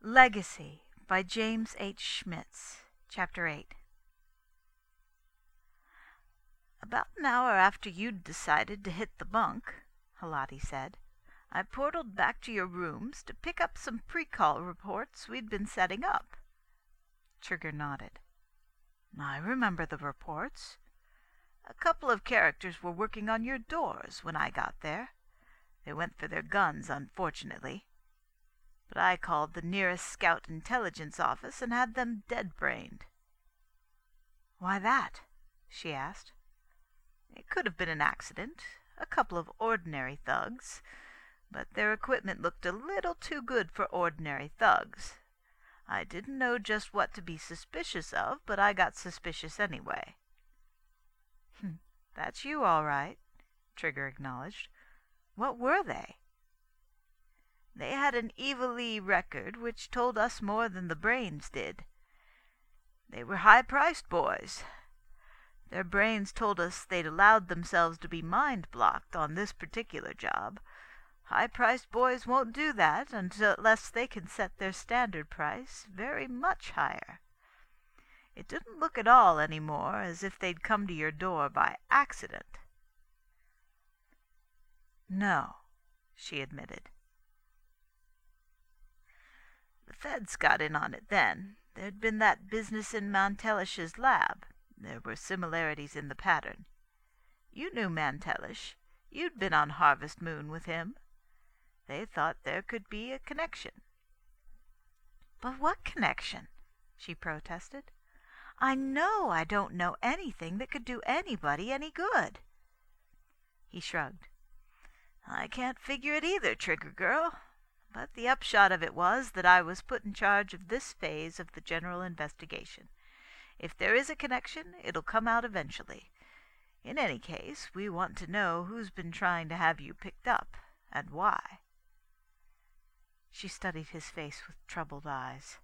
Legacy by James H. Schmitz. Chapter 8. "About an hour after you'd decided to hit the bunk," Halati said, "I portaled back to your rooms to pick up some pre-call reports we'd been setting up." Trigger nodded. "I remember the reports. A couple of characters were working on your doors when I got there. They went for their guns, unfortunately. But I called the nearest Scout Intelligence office and had them dead-brained." "Why that?" she asked. "It could have been an accident, a couple of ordinary thugs, but their equipment looked a little too good for ordinary thugs. I didn't know just what to be suspicious of, but I got suspicious anyway." "That's you, all right," Trigger acknowledged. "What were they?" "They had an Evil-E record which told us more than the brains did. They were high-priced boys. Their brains told us they'd allowed themselves to be mind-blocked on this particular job. High-priced boys won't do that unless they can set their standard price very much higher. It didn't look at all any more as if they'd come to your door by accident." "No," she admitted. "The feds got in on it then. There'd been that business in Mantelish's lab. There were similarities in the pattern. You knew Mantelish. You'd been on Harvest Moon with him. They thought there could be a connection." "But what connection?" she protested. "I know I don't know anything that could do anybody any good." He shrugged. "I can't figure it either, Trigger girl. But the upshot of it was that I was put in charge of this phase of the general investigation. If there is a connection, it'll come out eventually. In any case, we want to know who's been trying to have you picked up, and why." She studied his face with troubled eyes.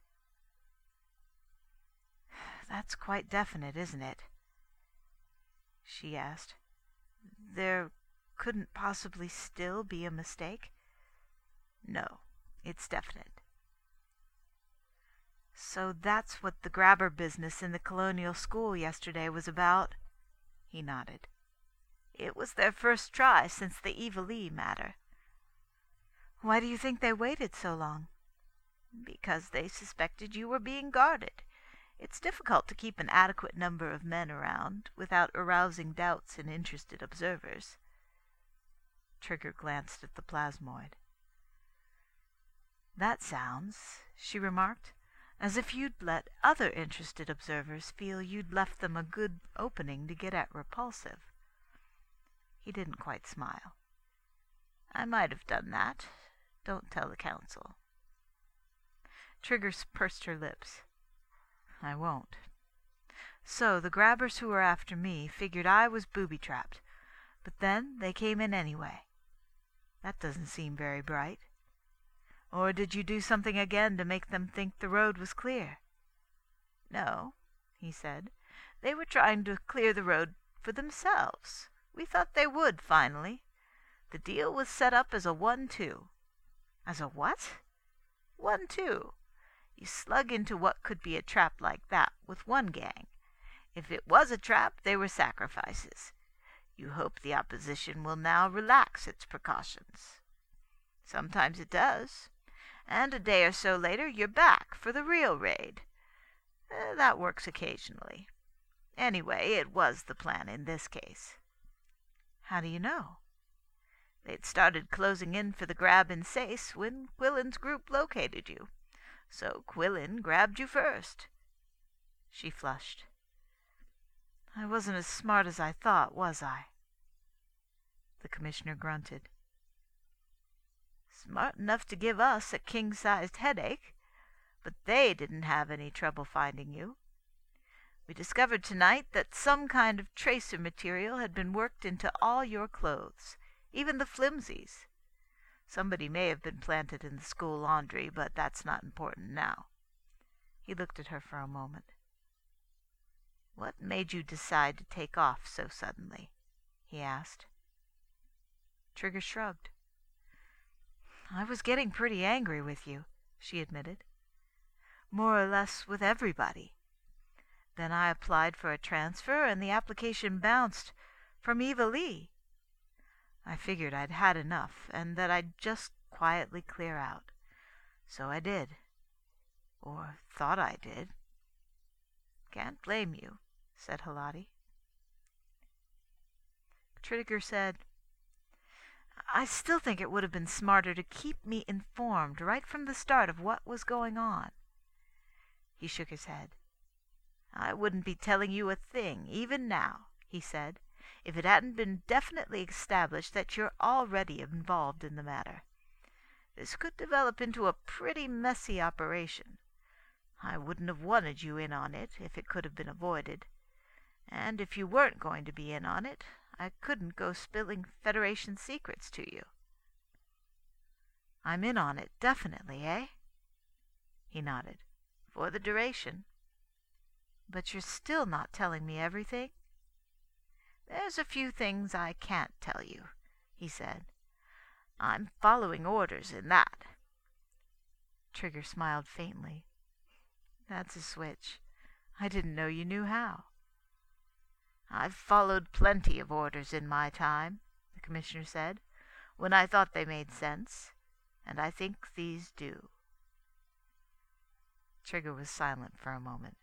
"That's quite definite, isn't it?" she asked. "There couldn't possibly still be a mistake?" "No, it's definite." "So that's what the grabber business in the Colonial School yesterday was about?" He nodded. "It was their first try since the Evil-E matter." "Why do you think they waited so long?" "Because they suspected you were being guarded. It's difficult to keep an adequate number of men around without arousing doubts in interested observers." Trigger glanced at the plasmoid. "That sounds," she remarked, "as if you'd let other interested observers feel you'd left them a good opening to get at Repulsive." He didn't quite smile. "I might have done that. Don't tell the Council." Trigger pursed her lips. "I won't. So the grabbers who were after me figured I was booby-trapped, but then they came in anyway. That doesn't seem very bright. Or did you do something again to make them think the road was clear?" "No," he said. "They were trying to clear the road for themselves. We thought they would, finally. The deal was set up as a 1-2. "As a what?" "1-2. You slug into what could be a trap like that with one gang. If it was a trap, they were sacrifices. You hope the opposition will now relax its precautions. Sometimes it does. And a day or so later you're back for the real raid. That works occasionally. Anyway, it was the plan in this case." "How do you know?" "They'd started closing in for the grab in Sace when Quillen's group located you. So Quillen grabbed you first." She flushed. "I wasn't as smart as I thought, was I?" The Commissioner grunted. "Smart enough to give us a king-sized headache. But they didn't have any trouble finding you. We discovered tonight that some kind of tracer material had been worked into all your clothes, even the flimsies. Somebody may have been planted in the school laundry, but that's not important now." He looked at her for a moment. "What made you decide to take off so suddenly?" he asked. Trigger shrugged. "I was getting pretty angry with you," she admitted. more or less with everybody. Then I applied for a transfer, and the application bounced from Eva Lee. I figured I'd had enough, and that I'd just quietly clear out. So I did. Or thought I did. Can't blame you, said Halati. Trigger said, I still think it would have been smarter to keep me informed right from the start of what was going on. He shook his head. I wouldn't be telling you a thing, even now, he said, if it hadn't been definitely established that you're already involved in the matter. This could develop into a pretty messy operation. I wouldn't have wanted you in on it if it could have been avoided. And if you weren't going to be in on it, I couldn't go spilling Federation secrets to you. I'm in on it, definitely, eh? He nodded. For the duration. But you're still not telling me everything? There's a few things I can't tell you, he said. I'm following orders in that. Trigger smiled faintly. That's a switch. I didn't know you knew how. I've followed plenty of orders in my time, the Commissioner said, when I thought they made sense, and I think these do. Trigger was silent for a moment.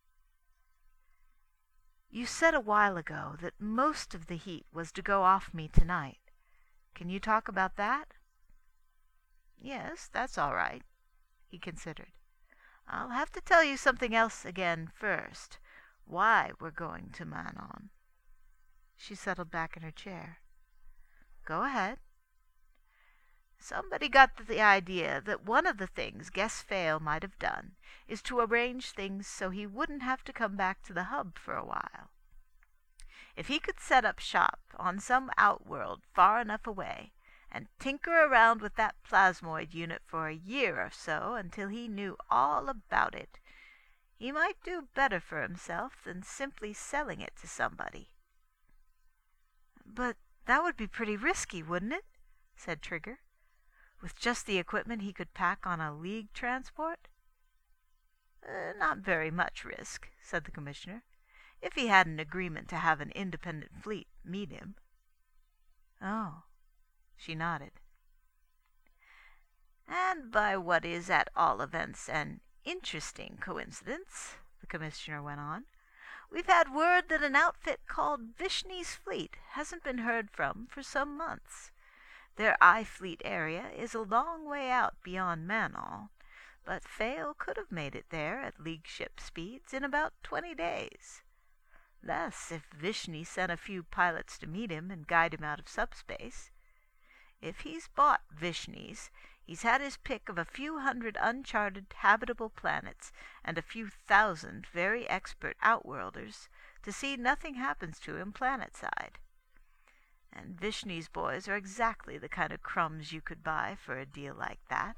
You said a while ago that most of the heat was to go off me tonight. Can you talk about that? Yes, that's all right, he considered. I'll have to tell you something else again first. Why we're going to Manon. She settled back in her chair. Go ahead. Somebody got the idea that one of the things Ges Fail might have done is to arrange things so he wouldn't have to come back to the hub for a while. If he could set up shop on some outworld far enough away and tinker around with that plasmoid unit for a year or so until he knew all about it, he might do better for himself than simply selling it to somebody. But that would be pretty risky, wouldn't it? Said Trigger. With just the equipment he could pack on a League transport? Not very much risk, said the Commissioner, if he had an agreement to have an independent fleet meet him. Oh, she nodded. And by what is at all events an interesting coincidence, the Commissioner went on, we've had word that an outfit called Vishni's Fleet hasn't been heard from for some months. Their I-Fleet area is a long way out beyond Manon, but Fail could have made it there at League ship speeds in about 20 days. Less if Vishni sent a few pilots to meet him and guide him out of subspace. If he's bought Vishni's, he's had his pick of a few hundred uncharted habitable planets and a few thousand very expert outworlders to see nothing happens to him planetside. And Vishni's boys are exactly the kind of crumbs you could buy for a deal like that.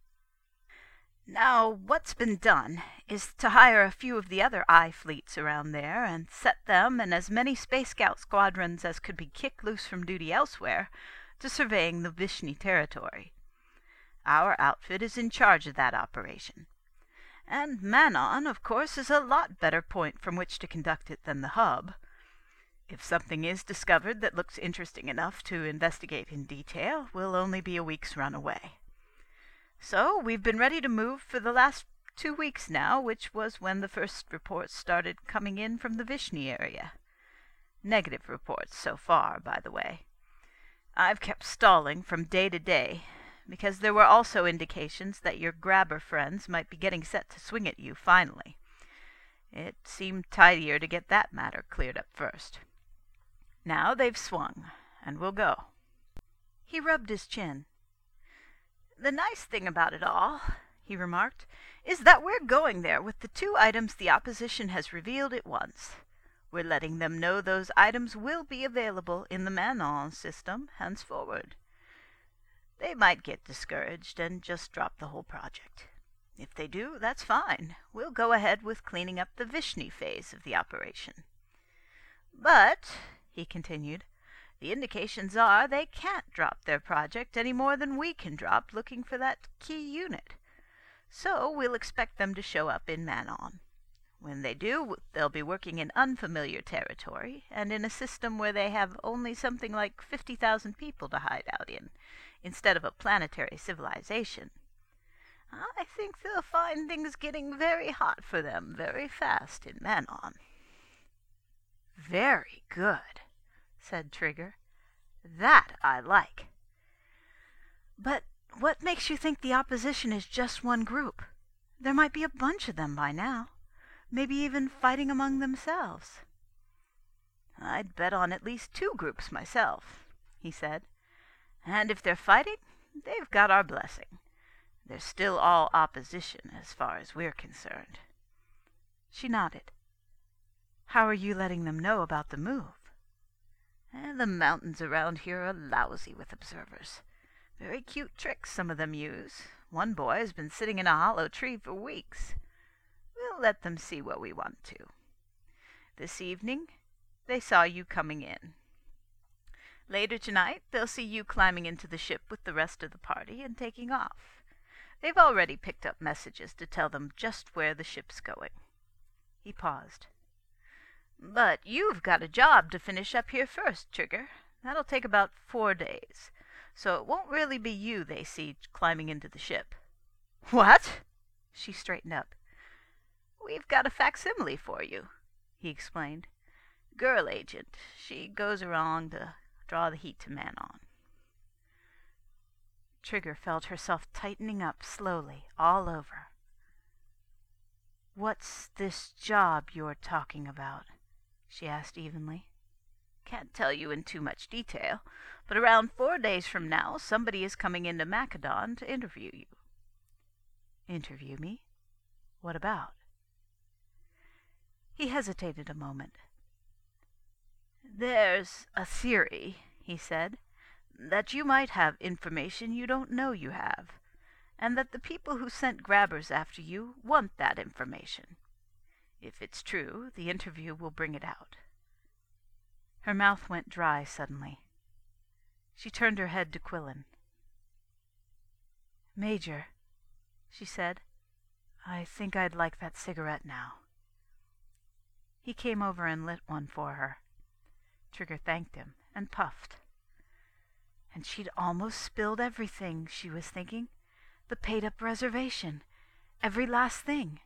Now, what's been done is to hire a few of the other I-fleets around there and set them and as many Space Scout squadrons as could be kicked loose from duty elsewhere to surveying the Vishni territory. Our outfit is in charge of that operation. And Manon, of course, is a lot better point from which to conduct it than the hub. If something is discovered that looks interesting enough to investigate in detail, we'll only be a week's run away. So we've been ready to move for the last 2 weeks now, which was when the first reports started coming in from the Vishni area. Negative reports so far, by the way. I've kept stalling from day to day, because there were also indications that your grabber friends might be getting set to swing at you finally. It seemed tidier to get that matter cleared up first. Now they've swung, and we'll go. He rubbed his chin. The nice thing about it all, he remarked, is that we're going there with the 2 items the opposition has revealed at once. We're letting them know those items will be available in the Manon system henceforward. They might get discouraged and just drop the whole project. If they do, that's fine. We'll go ahead with cleaning up the Vishni phase of the operation. But, he continued, the indications are they can't drop their project any more than we can drop looking for that key unit. So we'll expect them to show up in Manon. When they do, they'll be working in unfamiliar territory, and in a system where they have only something like 50,000 people to hide out in, instead of a planetary civilization. I think they'll find things getting very hot for them very fast in Manon." "Very good," said Trigger. "That I like. But what makes you think the opposition is just one group? There might be a bunch of them by now. Maybe even fighting among themselves." "I'd bet on at least 2 groups myself," he said. "And if they're fighting, they've got our blessing. They're still all opposition as far as we're concerned." She nodded. "How are you letting them know about the move?" "The mountains around here are lousy with observers. Very cute tricks some of them use. One boy has been sitting in a hollow tree for weeks. We'll let them see what we want to. This evening, they saw you coming in. Later tonight, they'll see you climbing into the ship with the rest of the party and taking off. They've already picked up messages to tell them just where the ship's going." He paused. "But you've got a job to finish up here first, Trigger. That'll take about 4 days. So it won't really be you they see climbing into the ship." "What?" She straightened up. "We've got a facsimile for you," he explained. "Girl agent. She goes around to draw the heat to Manon." Trigger felt herself tightening up slowly all over. "What's this job you're talking about?" she asked evenly. "Can't tell you in too much detail, but around 4 days from now somebody is coming into Macedon to interview you." "Interview me? What about?" He hesitated a moment. "There's a theory," he said, "that you might have information you don't know you have, and that the people who sent grabbers after you want that information. If it's true, the interview will bring it out." Her mouth went dry suddenly. She turned her head to Quillen. "Major," she said, "I think I'd like that cigarette now." He came over and lit one for her. Trigger thanked him and puffed. And she'd almost spilled everything, she was thinking. The paid-up reservation. Every last thing.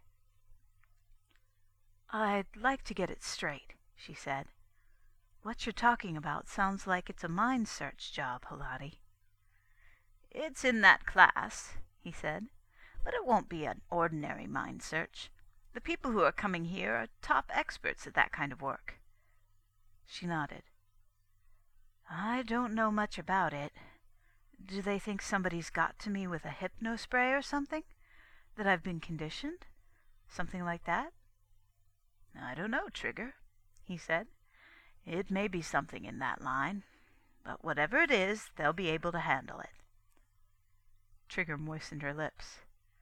"I'd like to get it straight," she said. "What you're talking about sounds like it's a mind search job, Halati." "It's in that class," he said, "but it won't be an ordinary mind search. The people who are coming here are top experts at that kind of work." She nodded. "I don't know much about it. Do they think somebody's got to me with a hypno-spray or something? That I've been conditioned? Something like that?" "I don't know, Trigger," he said. "It may be something in that line. But whatever it is, they'll be able to handle it." Trigger moistened her lips.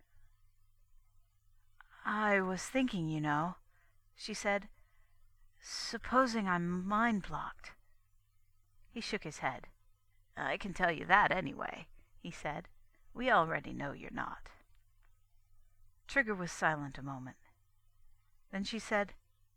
"I was thinking, you know," she said, "supposing I'm mind-blocked." He shook his head. "I can tell you that anyway," he said. "We already know you're not." Trigger was silent a moment. Then she said,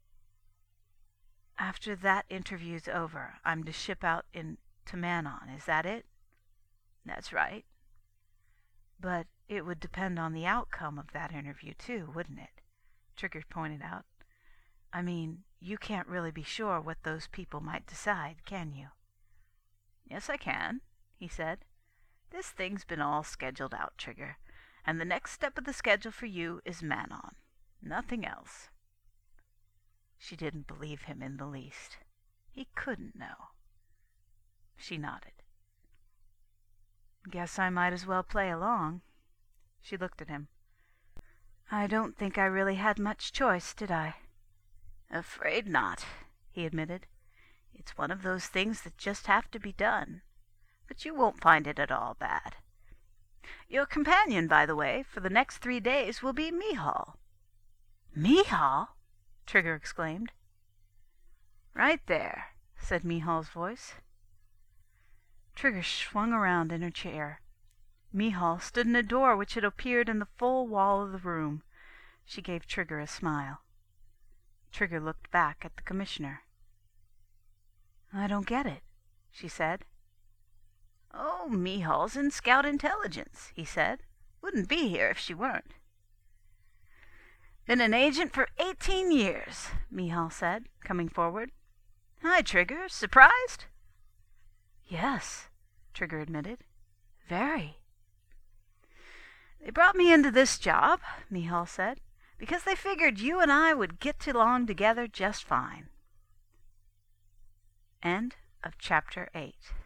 "After that interview's over, I'm to ship out to Manon, is that it?" "That's right." "But it would depend on the outcome of that interview, too, wouldn't it?" Trigger pointed out. "I mean, you can't really be sure what those people might decide, can you?" "Yes, I can," he said. "This thing's been all scheduled out, Trigger, and the next step of the schedule for you is Manon. Nothing else." She didn't believe him in the least. He couldn't know. She nodded. "Guess I might as well play along." She looked at him. "I don't think I really had much choice, did I?" "Afraid not," he admitted. "It's one of those things that just have to be done. But you won't find it at all bad. Your companion, by the way, for the next 3 days will be Mihal." "Mihal?" Trigger exclaimed. "Right there," said Mihal's voice. Trigger swung around in her chair. Mihal stood in a door which had appeared in the full wall of the room. She gave Trigger a smile. Trigger looked back at the Commissioner. "I don't get it," she said. "Oh, Mihal's in Scout Intelligence," he said. "Wouldn't be here if she weren't." "Been an agent for 18 years," Mihal said, coming forward. "Hi, Trigger. Surprised?" "Yes," Trigger admitted. "Very." "They brought me into this job," Mihal said, "because they figured you and I would get along together just fine." End of chapter 8.